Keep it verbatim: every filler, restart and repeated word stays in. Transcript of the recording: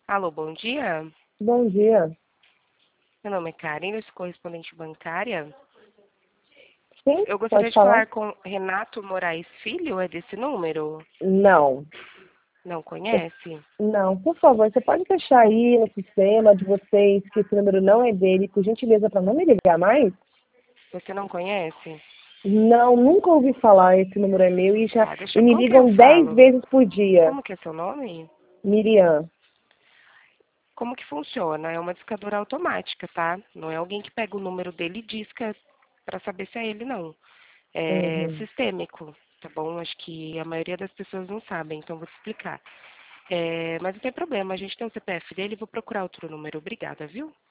Alô, bom dia. Bom dia. Meu nome é Karen, eu sou correspondente bancária. Sim, Eu gostaria pode de falar? falar com Renato Moraes Filho, é desse número? Não. Não Você- conhece? Não, por favor, você pode deixar aí no sistema de vocês que esse número não é dele, por gentileza, para não me ligar mais? Você não conhece? Não, nunca ouvi falar. Esse número é meu e já Tá, deixa e eu... me Com quem eu ligam dez falo? vezes por dia. Como que é seu nome? Miriam. Como que funciona? É uma discadora automática, tá? Não é alguém que pega o número dele e disca para saber se é ele, não. É Uhum. sistêmico, tá bom? Acho que a maioria das pessoas não sabem, então vou te explicar. É, mas não tem problema, a gente tem o C P F dele, vou procurar outro número. Obrigada, viu?